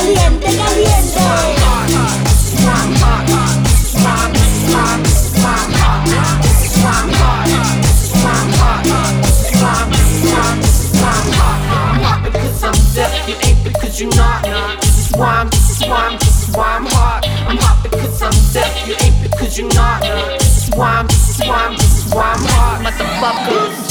caliente, caliente. You ain't because you're not. This is why I'm hot. I'm hot because I'm deaf. You ain't because you're not. This is why I'm hot. Motherfuckers.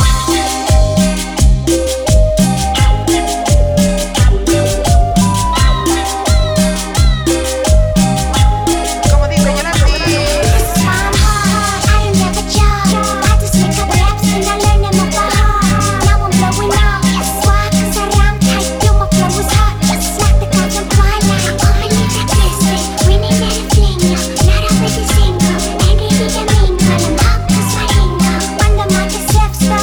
Steps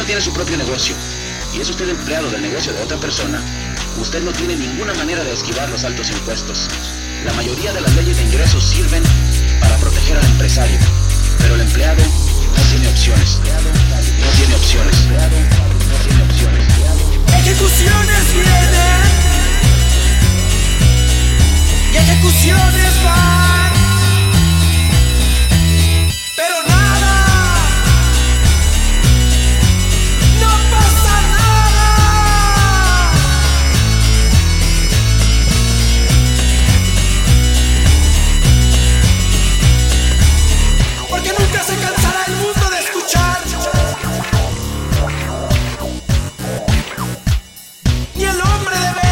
tiene su propio negocio y es usted empleado del negocio de otra persona, usted no tiene ninguna manera de esquivar los altos impuestos. La mayoría de las leyes de ingresos sirven para proteger al empresario, pero el empleado no tiene opciones. No tiene opciones. No tiene opciones. Ejecuciones vienen y ejecuciones van, pero nada, no pasa nada, porque nunca se cansará el mundo de escuchar, ni el hombre de ver.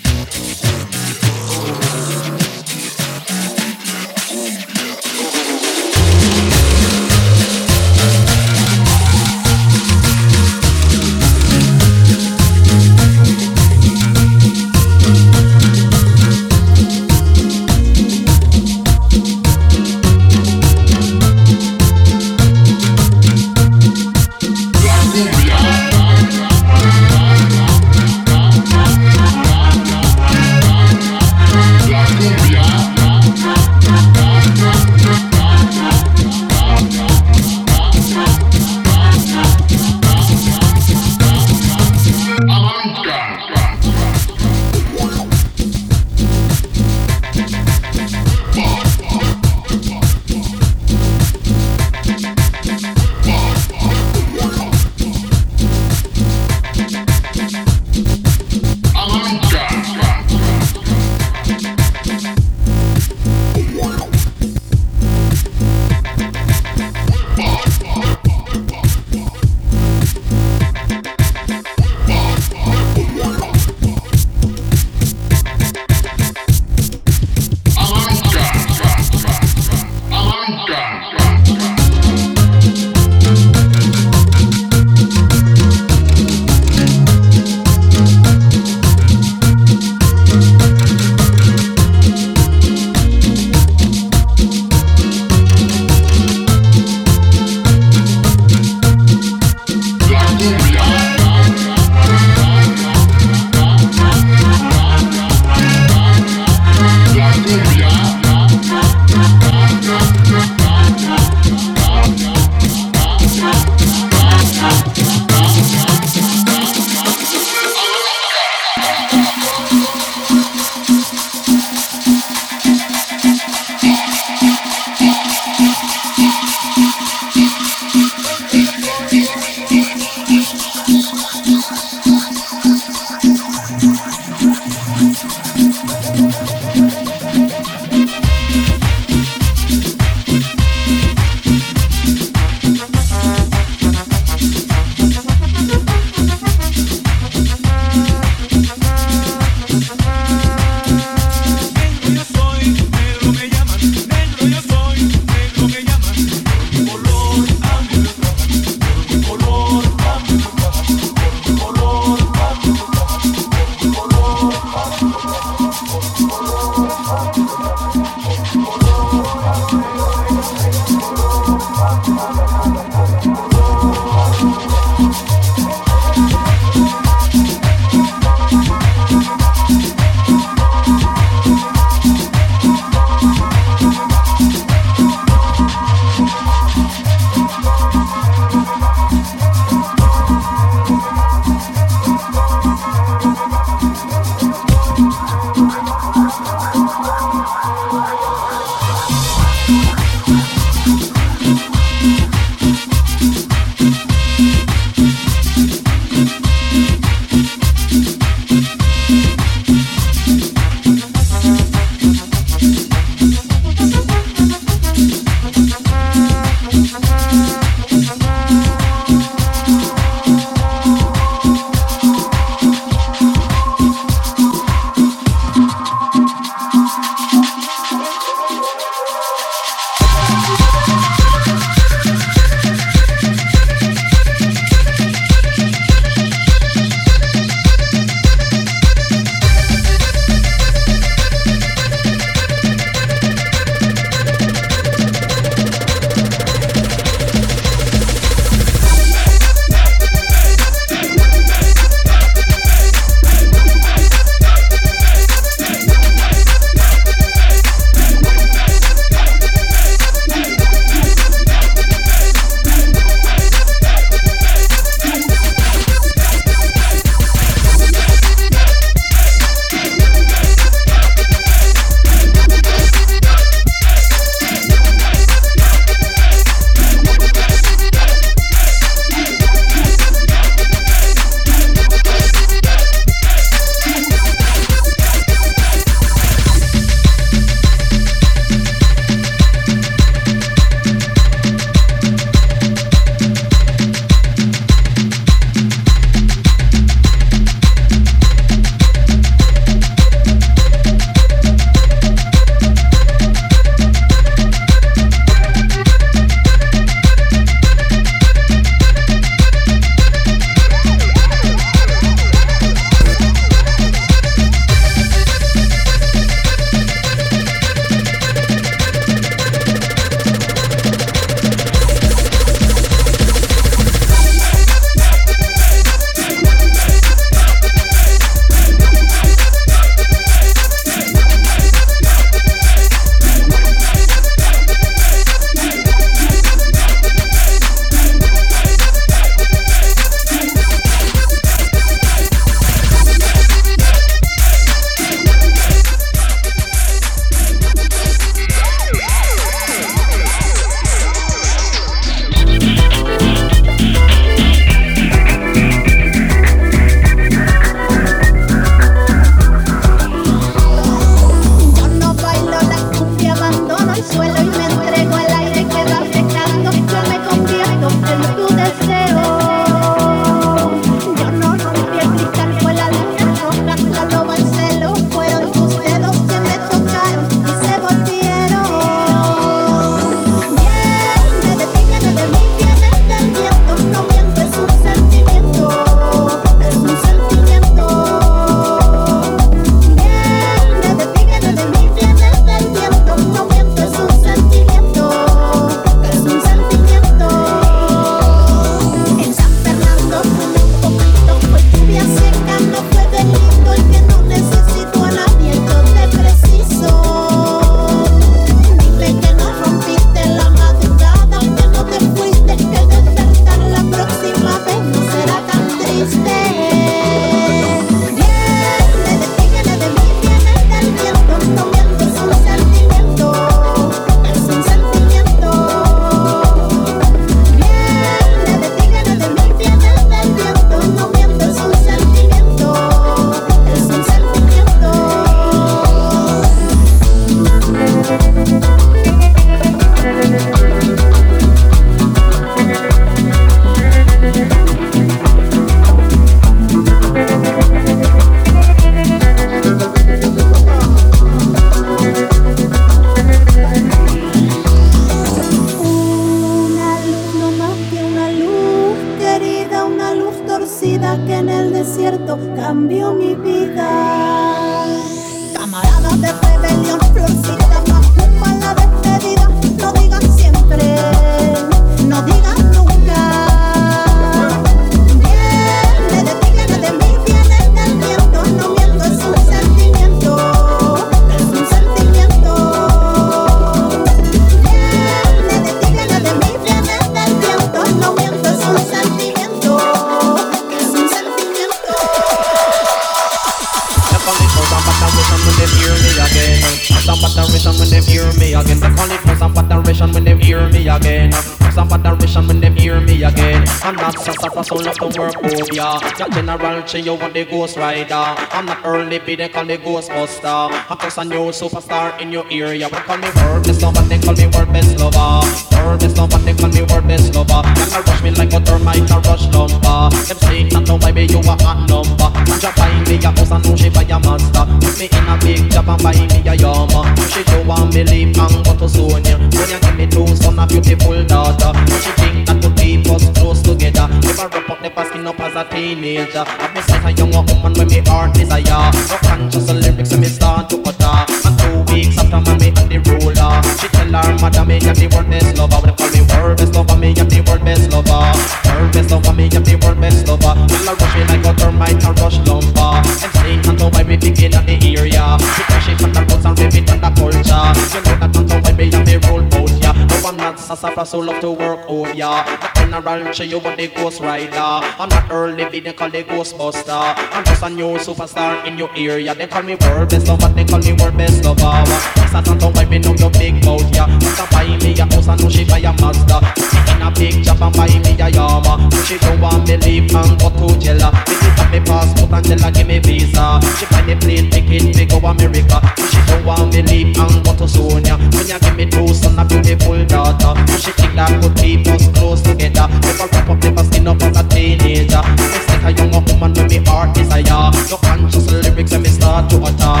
again. They call it force and moderation when them hear me again. Force and moderation when them hear me again. I'm not Sassafras, so love to work over ya. Not General Che, you want the Ghost Rider. I'm not Early B, they call me Ghostbuster. I'm just a new superstar in your area. They call me word best lover, they call me word best lover. Word best lover, they call me word best lover. Y'all rush me like a termite, a rush lumber. Them say not know baby you a hot number. And you buy me a house and know she buy a master. Put me in a big job and buy me a yama. She do want me leave and go to Sonia. When you give me two son, a beautiful daughter. She think that would keep us close together. Never wrap up, never skin up as a teenager. I've been like a young woman when me heart desire. No conscious lyrics and me start to utter. And 2 weeks after man me and the ruler. She tell her mother me am the world best lover. They call me world best lover, me am the world best lover. World best lover, me am the world best lover. Y'all rush me like a termite and rush lumber. And saying can't know why we begin at the area. Because she from the roots and ribbon and the culture. You know that can't know why me am the roll out, yeah. No I'm not Sassafras, so love to work out, yeah. The General Che, you want the Ghost Rider. I'm not Early B, they call the Ghostbuster. I'm just a new superstar in your area. They call me world best lover, they call me world best lover. Yes, I don't know why me know your big mouth, yeah. You can buy me a house and know she buy a Mazda. She in a big job and buy me a Yama. She don't want me leave and go to jail. She got me passport and tell her give me visa. She buy the plane ticket to go America. She don't want me leave and go to Sonia. When you give me two son, a beautiful daughter. She think that could keep us close together. Never wrap up, never skin up as a teenager. It's like a young woman with me heart desire. No conscious lyrics and me start to utter.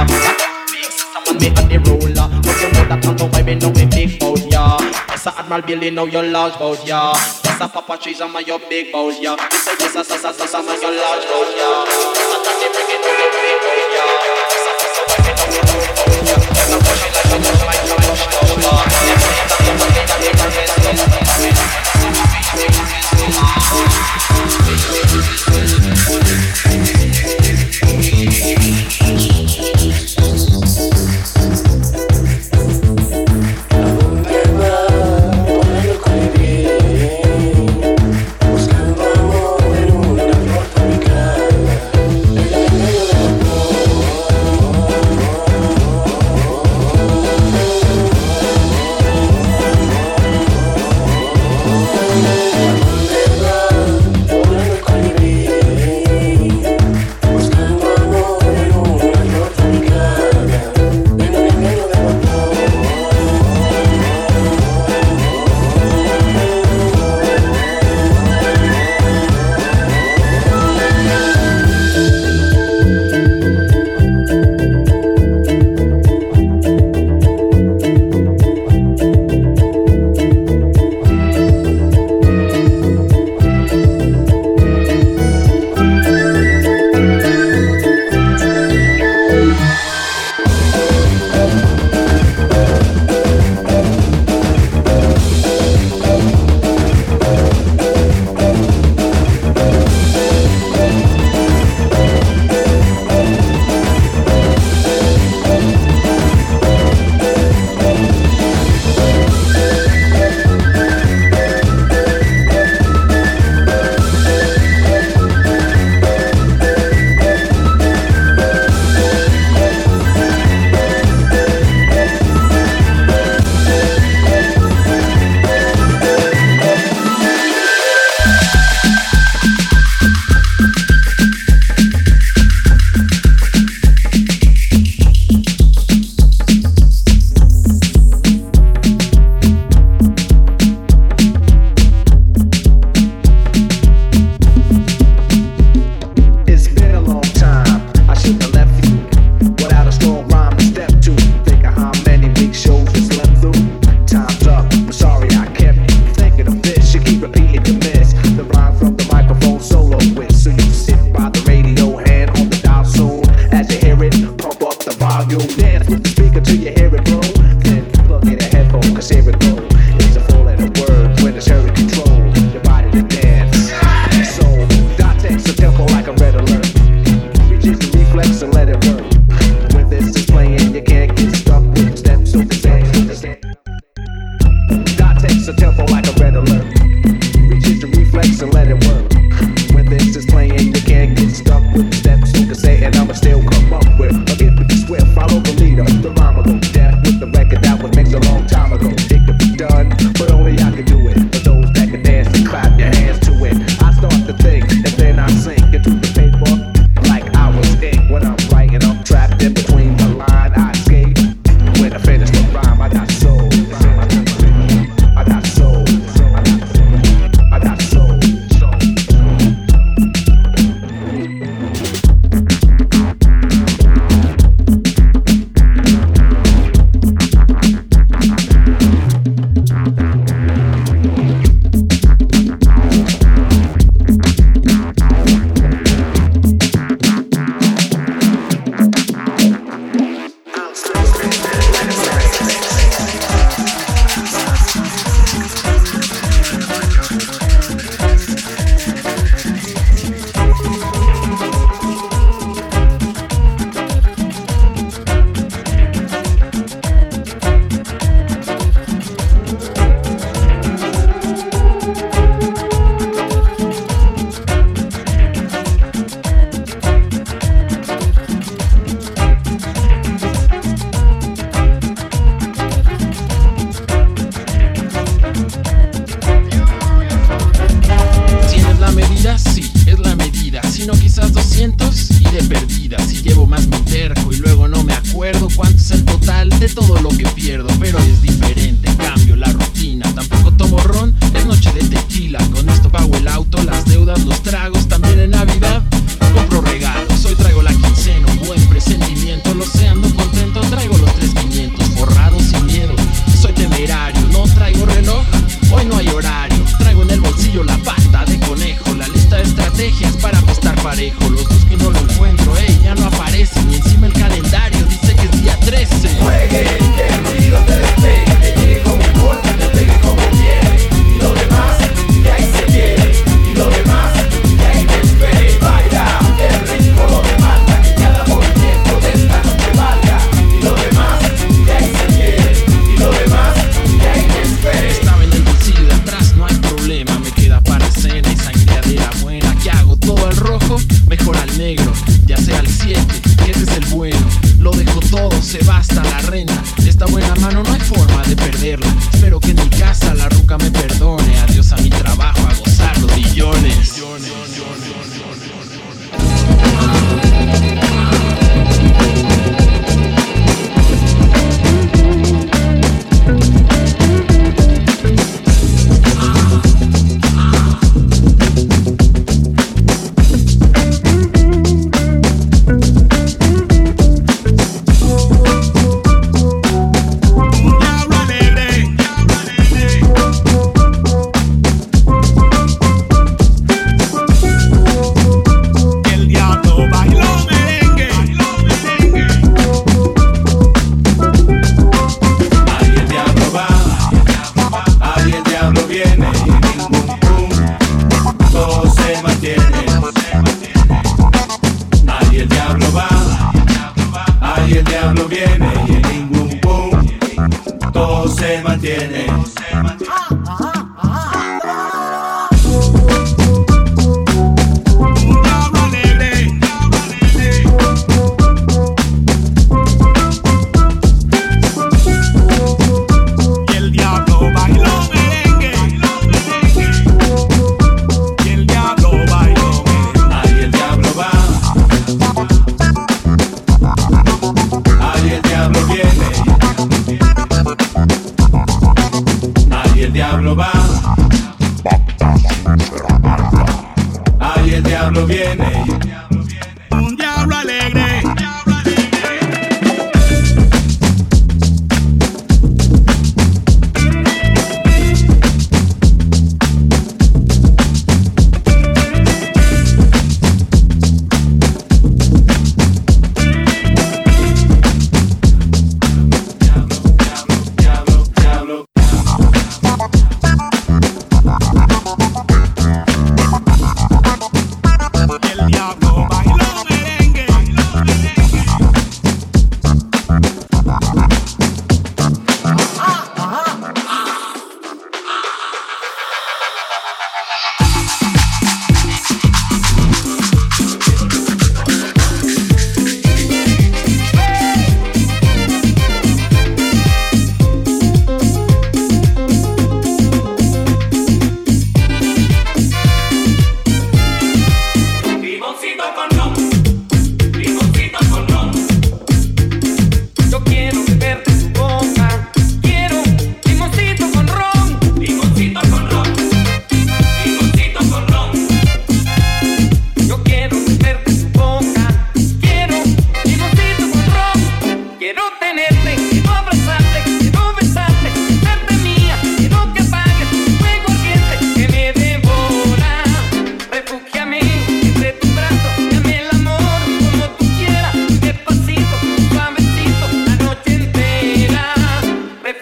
Someone me and the ruler. But you know that can't know why me know me big bout, yeah. Yes, a Admiral Billy know your large bout, yeah. Yes, a Papa Trees and my your big bout, yeah. You say yes, a my your large bout, yeah. Yes, a Tati Briggin know your big bout, yeah. Yes, a why me know me big bout, yeah. Yes, a push it like a push my challenge, yeah. Yes, a that you want me that they were best, still come up with a gift with the swift. Follow the leader, the rhyme will go death with the record that was mixed a long time.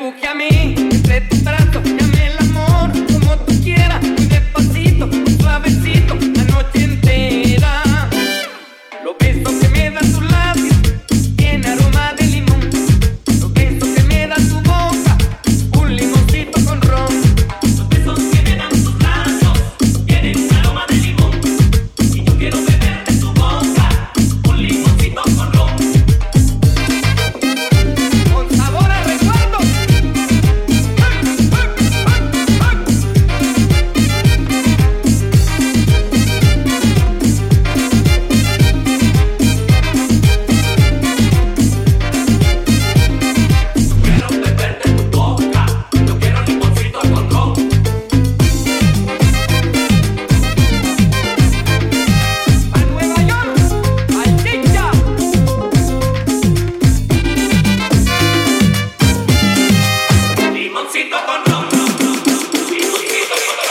refugia a mí, entre tus brazos, llame el amor, como tú quieras, muy despacito, muy suavecito, la noche entera. Los besos que me dan tus labios, tiene aroma de limón. Los besos que me da tu boca, un limoncito con ron. Los besos que me dan tus labios, tienen un aroma de limón. Y yo quiero beber de tu boca, un limoncito con ron. Con sabor a recuerdo. Quiero beber de tu boca, yo quiero limoncito con ron. A Nueva York, al Chicha. Limoncito con ron, limoncito con ron.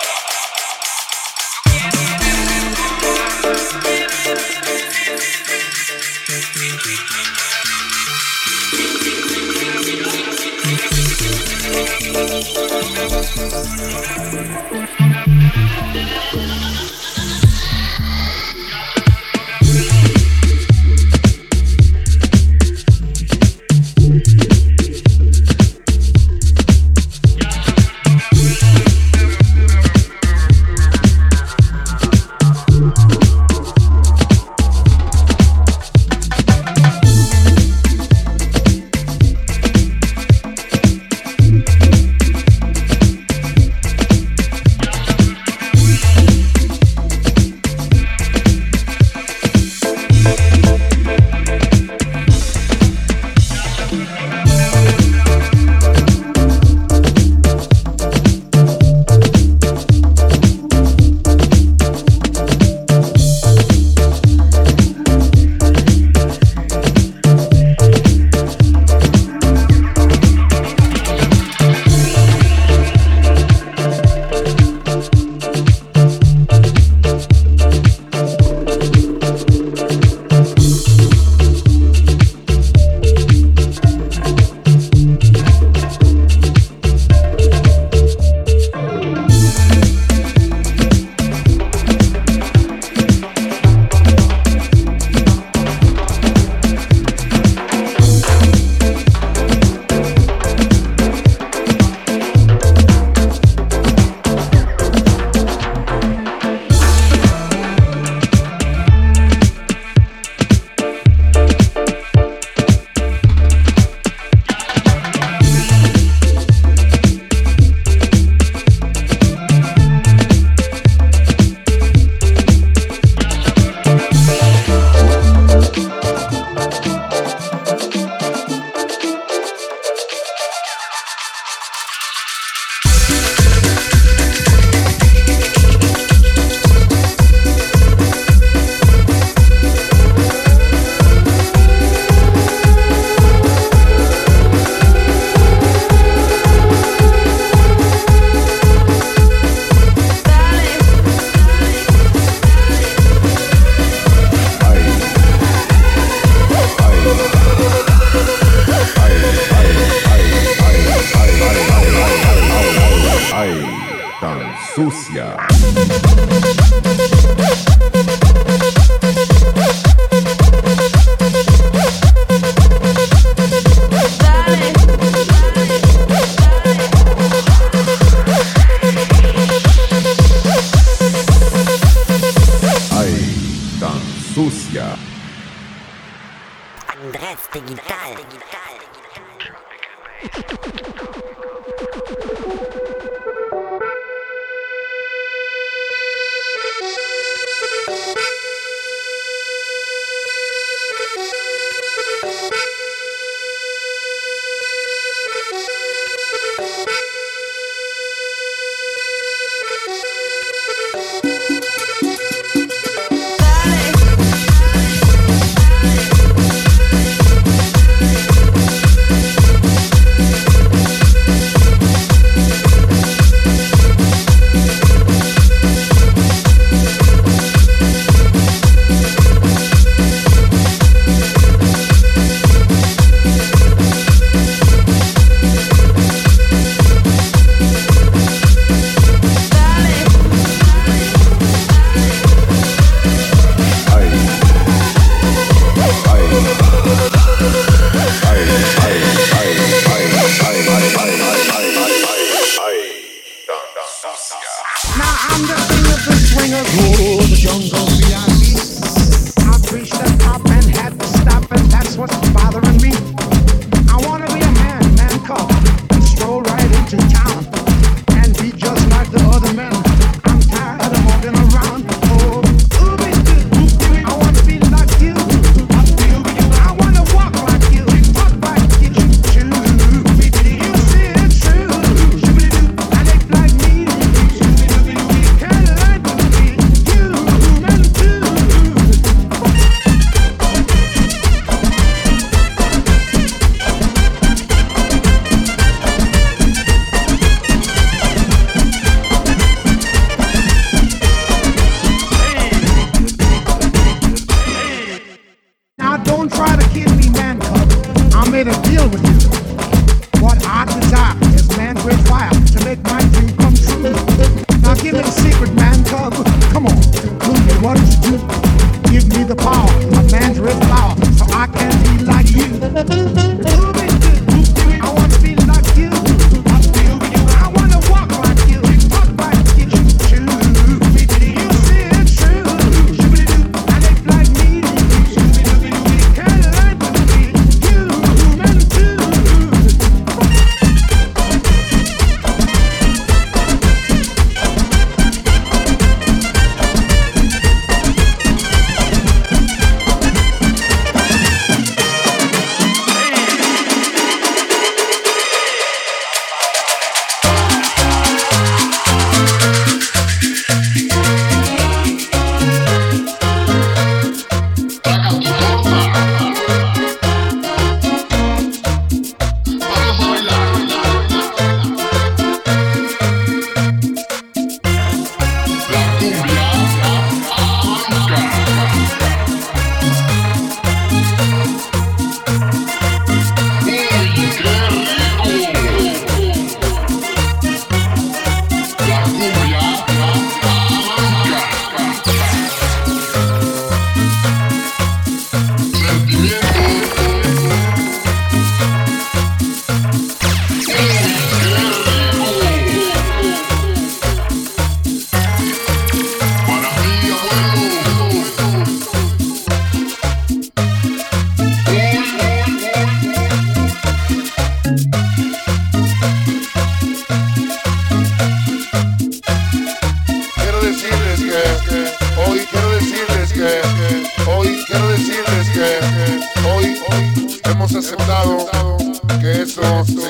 sucia. Ay, tan sucia. Andrés Digital.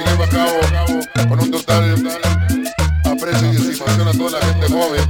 se lleva a cabo con un total aprecio y estimación a toda la gente joven.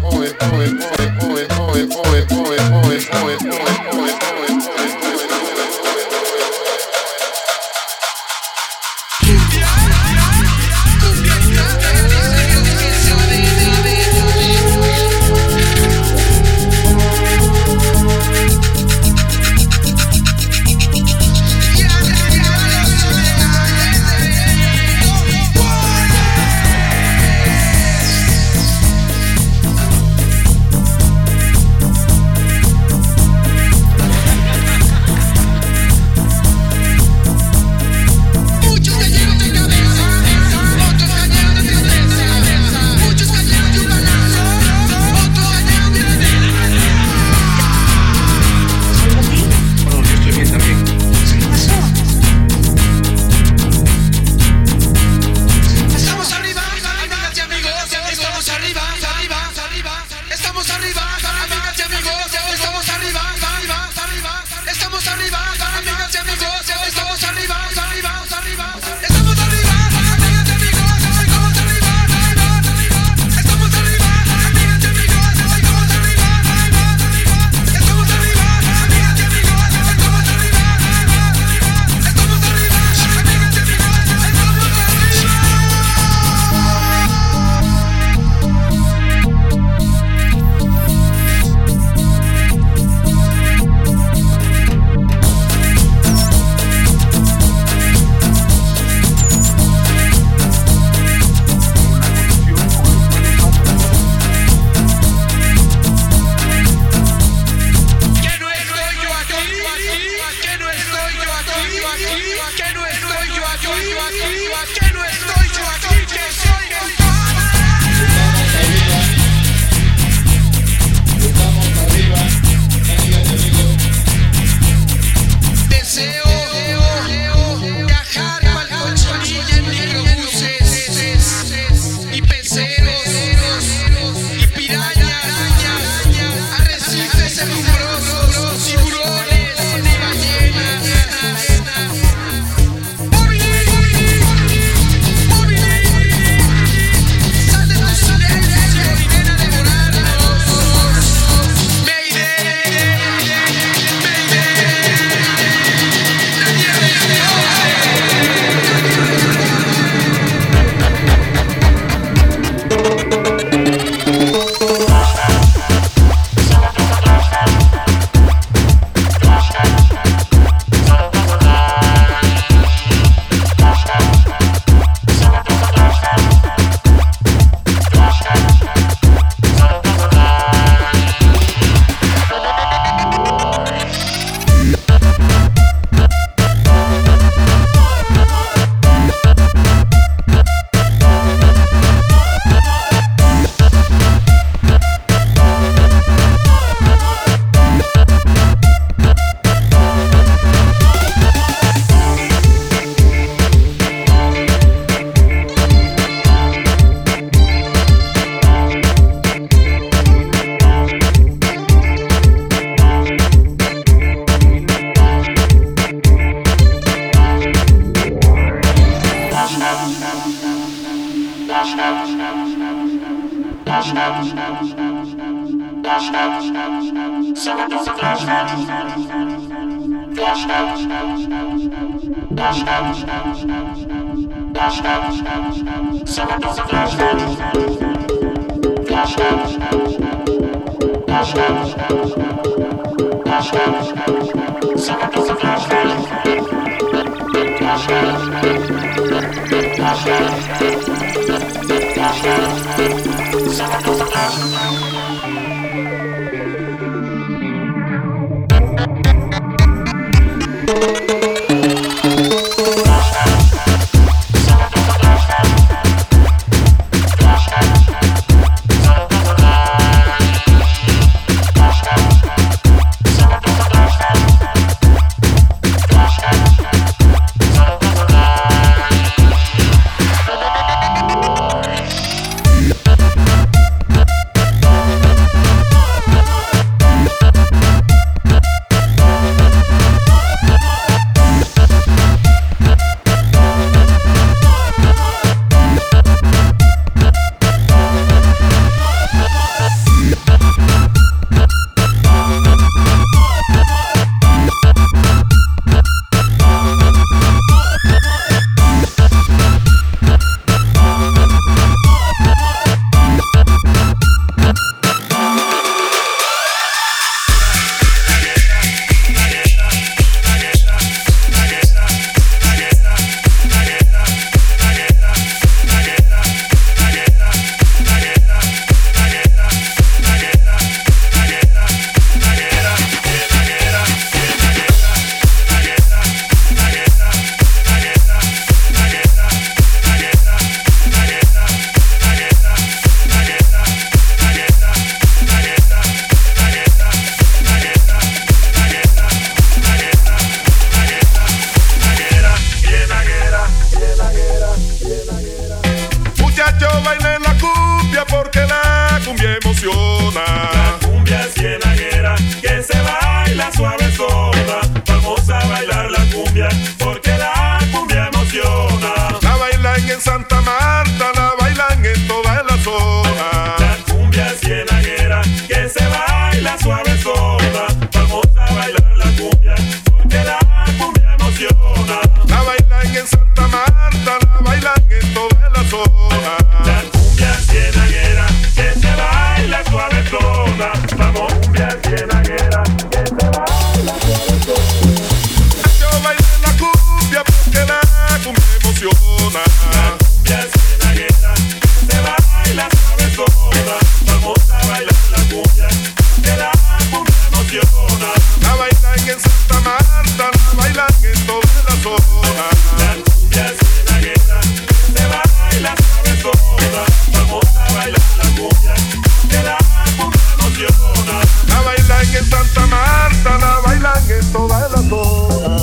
emociona. La cumbia cienaguera que se baila suavezona. Vamos a bailar la cumbia porque la cumbia emociona. La bailan en Santa Marta, la bailan en toda la zona. La cumbia cienaguera que se baila suavezona. Vamos a bailar la cumbia porque la cumbia emociona. La bailan en Santa Marta, la bailan en toda la zona. La cumbia cienaguera que se baila suavezona. Vamos, cumbia cienaguera que se baila suavezona. Yo bailo la cumbia porque la cumbia emociona. La cumbia cienaguera que se baila suavezona. Vamos a bailar la cumbia que la cumbia emociona. La bailan en Santa Marta, la bailan en toda la zona. La cumbia cienaguera que se baila suavezona. Vamos a bailar la cumbia que la cumbia emociona. La bailan en Santa Marta, la bailan en toda la zona.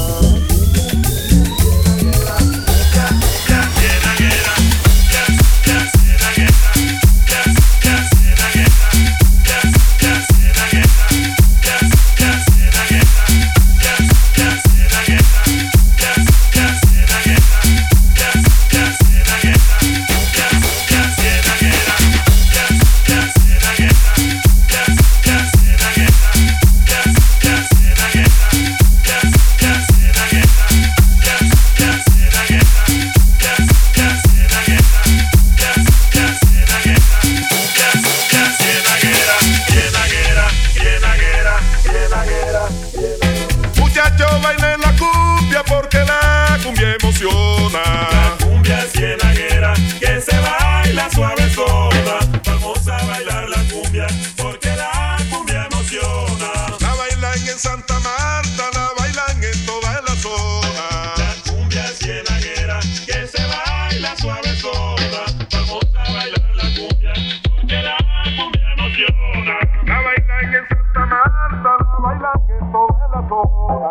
Muchachos, bailen la cumbia porque la cumbia emociona. La cumbia cienaguera que se baila suavezona. Vamos a bailar la cumbia porque la cumbia emociona. La bailan en Santa Marta, la bailan en toda la zona. La cumbia cienaguera que se baila suavezona. Vamos a bailar la cumbia porque la cumbia emociona. La bailan en Santa Marta, la bailan en toda la zona.